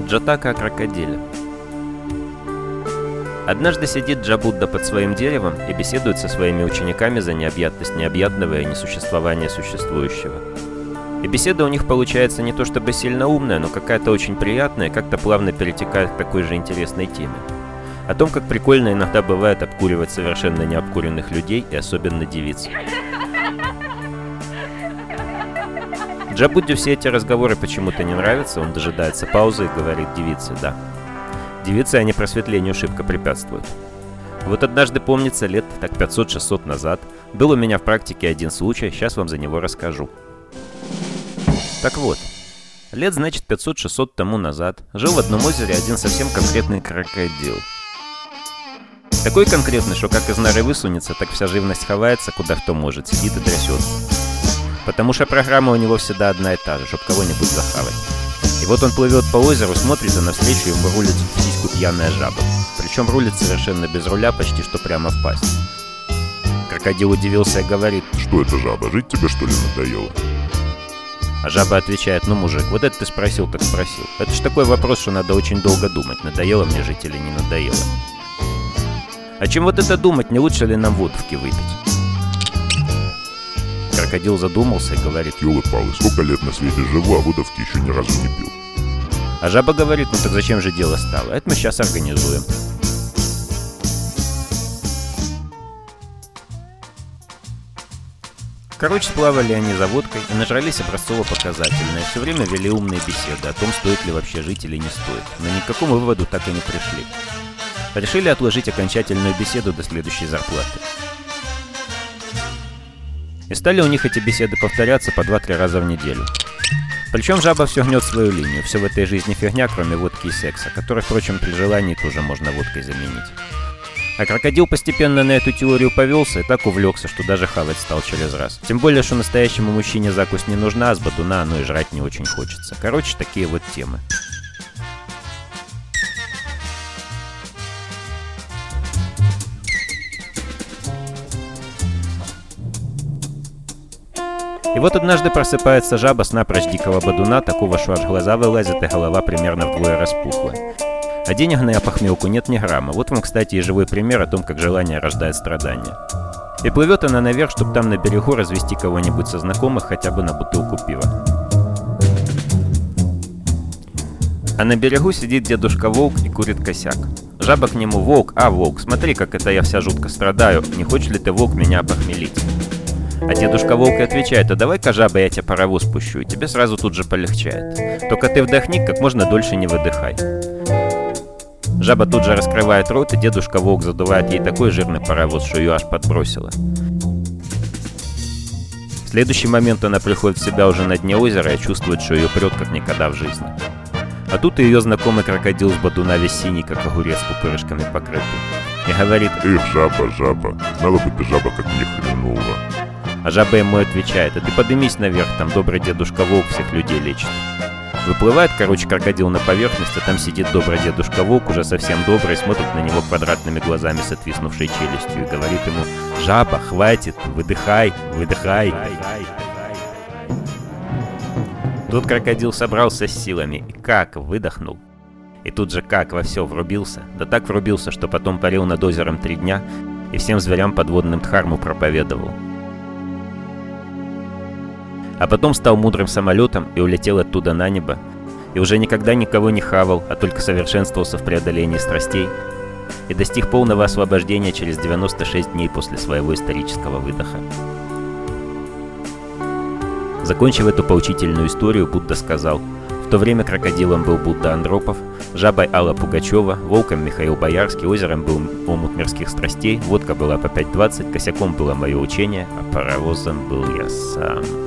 Джатака о крокодиле. Однажды сидит Джа-Будда под своим деревом и беседует со своими учениками за необъятность необъятного и несуществование существующего. И беседа у них получается не то чтобы сильно умная, но какая-то очень приятная, как-то плавно перетекает к такой же интересной теме. О том, как прикольно иногда бывает обкуривать совершенно необкуренных людей и особенно девиц. Джа-Будде все эти разговоры почему-то не нравятся, он дожидается паузы и говорит девице «да». Девицы, они просветлению шибко препятствуют. Вот однажды, помнится, лет так 500-600 назад, был у меня в практике один случай, сейчас вам за него расскажу. Так вот, лет, значит, 500-600 тому назад жил в одном озере один совсем конкретный крокодил. Такой конкретный, что как из норы высунется, так вся живность ховается, куда кто может, сидит и трясется. Потому что программа у него всегда одна и та же, чтоб кого-нибудь захавать. И вот он плывет по озеру, смотрит, а навстречу ему рулит в сиську пьяная жаба. Причем рулит совершенно без руля, почти что прямо в пасть. Крокодил удивился и говорит: «Что это, жаба, жить тебе что ли надоело?» А жаба отвечает: «Ну, мужик, вот это ты спросил, так спросил. Это ж такой вопрос, что надо очень долго думать, надоело мне жить или не надоело. А чем вот это думать, не лучше ли нам водки выпить?» Крокодил задумался и говорит: «Ёлы-палы, сколько лет на свете живу, а водовки еще ни разу не пил». А жаба говорит: «Ну так зачем же дело стало? Это мы сейчас организуем». Короче, сплавали они за водкой и нажрались образцово-показательно, и все время вели умные беседы о том, стоит ли вообще жить или не стоит, но ни к какому выводу так и не пришли. Решили отложить окончательную беседу до следующей зарплаты. И стали у них эти беседы повторяться по 2-3 раза в неделю. Причем жаба все гнет свою линию, все в этой жизни фигня, кроме водки и секса, который, впрочем, при желании тоже можно водкой заменить. А крокодил постепенно на эту теорию повелся и так увлекся, что даже хавать стал через раз. Тем более, что настоящему мужчине закусь не нужна, а с батуна оно и жрать не очень хочется. Короче, такие вот темы. И вот однажды просыпается жаба с напрочь дикого бадуна, такого, что аж глаза вылазят и голова примерно вдвое распухла. А денег на опохмелку нет ни грамма. Вот вам, кстати, и живой пример о том, как желание рождает страдания. И плывет она наверх, чтобы там на берегу развести кого-нибудь со знакомых хотя бы на бутылку пива. А на берегу сидит дедушка Волк и курит косяк. Жаба к нему: «Волк, а, Волк, смотри, как это я вся жутко страдаю, не хочешь ли ты, Волк, меня опохмелить?» А дедушка Волк и отвечает: «А давай-ка, жаба, я тебе паровоз пущу, и тебе сразу тут же полегчает. Только ты вдохни, как можно дольше не выдыхай». Жаба тут же раскрывает рот, и дедушка Волк задувает ей такой жирный паровоз, что ее аж подбросило. В следующий момент она приходит в себя уже на дне озера и чувствует, что ее прет как никогда в жизни. А тут и ее знакомый крокодил с бадуна весь синий, как огурец, пупырышками покрытый. И говорит: «Эх, жаба, жаба, знала бы ты, жаба, как мне хреново». А жаба ему отвечает: «А ты поднимись наверх, там добрый дедушка Волк всех людей лечит». Выплывает, короче, крокодил на поверхность, а там сидит добрый дедушка Волк, уже совсем добрый, смотрит на него квадратными глазами с отвиснувшей челюстью и говорит ему: «Жаба, хватит, выдыхай, выдыхай». Тут крокодил собрался с силами и как выдохнул. И тут же как во все врубился, да так врубился, что потом парил над озером 3 дня и всем зверям подводным дхарму проповедовал. А потом стал мудрым самолетом и улетел оттуда на небо, и уже никогда никого не хавал, а только совершенствовался в преодолении страстей, и достиг полного освобождения через 96 дней после своего исторического выдоха. Закончив эту поучительную историю, Будда сказал: в то время крокодилом был Будда Андропов, жабой Алла Пугачева, волком Михаил Боярский, озером был омут мирских страстей, водка была по 5.20, косяком было мое учение, а паровозом был я сам.